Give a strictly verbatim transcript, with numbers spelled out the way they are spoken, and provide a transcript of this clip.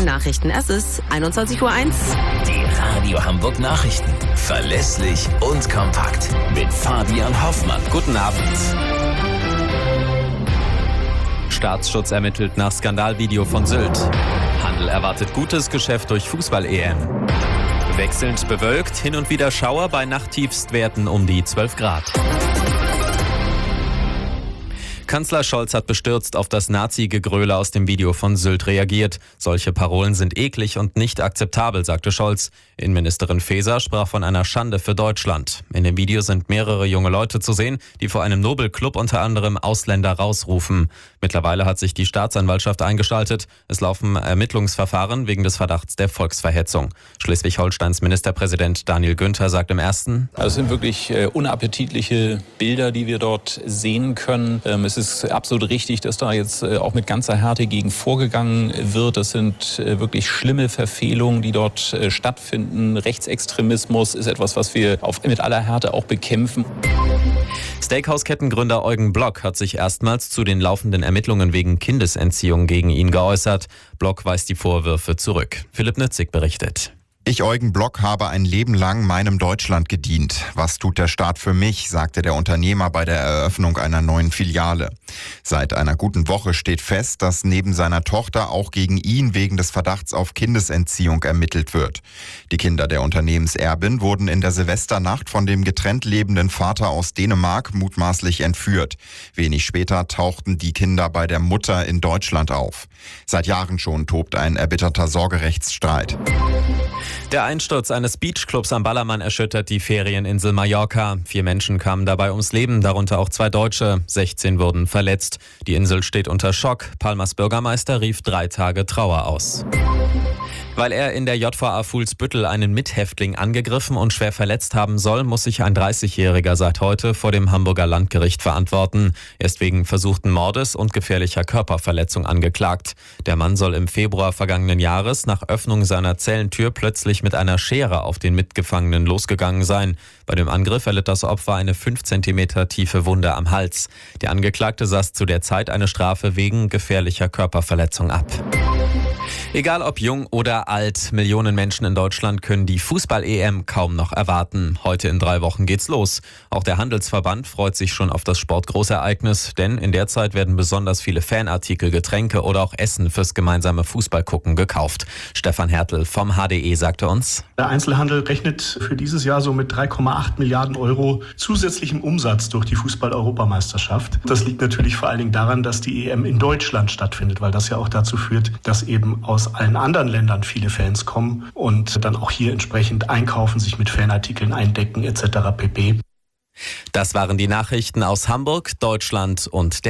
Nachrichten. Es ist einundzwanzig Uhr eins. Die Radio Hamburg Nachrichten. Verlässlich und kompakt. Mit Fabian Hoffmann. Guten Abend. Staatsschutz ermittelt nach Skandalvideo von Sylt. Handel erwartet gutes Geschäft durch Fußball-E M. Wechselnd bewölkt, hin und wieder Schauer bei Nachttiefstwerten um die zwölf Grad. Kanzler Scholz hat bestürzt auf das Nazi-Gegröle aus dem Video von Sylt reagiert. Solche Parolen sind eklig und nicht akzeptabel, sagte Scholz. Innenministerin Faeser sprach von einer Schande für Deutschland. In dem Video sind mehrere junge Leute zu sehen, die vor einem Nobelclub unter anderem Ausländer rausrufen. Mittlerweile hat sich die Staatsanwaltschaft eingeschaltet. Es laufen Ermittlungsverfahren wegen des Verdachts der Volksverhetzung. Schleswig-Holsteins Ministerpräsident Daniel Günther sagt im ersten: Es sind wirklich äh, unappetitliche Bilder, die wir dort sehen können. Ähm, es ist absolut richtig, dass da jetzt äh, auch mit ganzer Härte gegen vorgegangen wird. Das sind äh, wirklich schlimme Verfehlungen, die dort äh, stattfinden. Rechtsextremismus ist etwas, was wir auf, mit aller Härte auch bekämpfen. Steakhouse-Kettengründer Eugen Block hat sich erstmals zu den laufenden Ermittlungen wegen Kindesentziehung gegen ihn geäußert. Block weist die Vorwürfe zurück. Philipp Nützig berichtet. Ich, Eugen Block, habe ein Leben lang meinem Deutschland gedient. Was tut der Staat für mich, sagte der Unternehmer bei der Eröffnung einer neuen Filiale. Seit einer guten Woche steht fest, dass neben seiner Tochter auch gegen ihn wegen des Verdachts auf Kindesentziehung ermittelt wird. Die Kinder der Unternehmenserbin wurden in der Silvesternacht von dem getrennt lebenden Vater aus Dänemark mutmaßlich entführt. Wenig später tauchten die Kinder bei der Mutter in Deutschland auf. Seit Jahren schon tobt ein erbitterter Sorgerechtsstreit. Der Einsturz eines Beachclubs am Ballermann erschüttert die Ferieninsel Mallorca. Vier Menschen kamen dabei ums Leben, darunter auch zwei Deutsche. sechzehn wurden verletzt. Die Insel steht unter Schock. Palmas Bürgermeister rief drei Tage Trauer aus. Weil er in der J V A Fuhlsbüttel einen Mithäftling angegriffen und schwer verletzt haben soll, muss sich ein dreißigjähriger seit heute vor dem Hamburger Landgericht verantworten. Er ist wegen versuchten Mordes und gefährlicher Körperverletzung angeklagt. Der Mann soll im Februar vergangenen Jahres nach Öffnung seiner Zellentür plötzlich mit einer Schere auf den Mitgefangenen losgegangen sein. Bei dem Angriff erlitt das Opfer eine fünf Zentimeter tiefe Wunde am Hals. Der Angeklagte saß zu der Zeit eine Strafe wegen gefährlicher Körperverletzung ab. Egal ob jung oder alt, Millionen Menschen in Deutschland können die Fußball-E M kaum noch erwarten. Heute in drei Wochen geht's los. Auch der Handelsverband freut sich schon auf das Sportgroßereignis, denn in der Zeit werden besonders viele Fanartikel, Getränke oder auch Essen fürs gemeinsame Fußballgucken gekauft. Stefan Hertel vom H D E sagte uns: Der Einzelhandel rechnet für dieses Jahr so mit drei Komma acht Milliarden Euro zusätzlichem Umsatz durch die Fußball-Europameisterschaft. Das liegt natürlich vor allen Dingen daran, dass die E M in Deutschland stattfindet, weil das ja auch dazu führt, dass eben aus allen anderen Ländern viele Fans kommen und dann auch hier entsprechend einkaufen, sich mit Fanartikeln eindecken et cetera pp. Das waren die Nachrichten aus Hamburg, Deutschland und der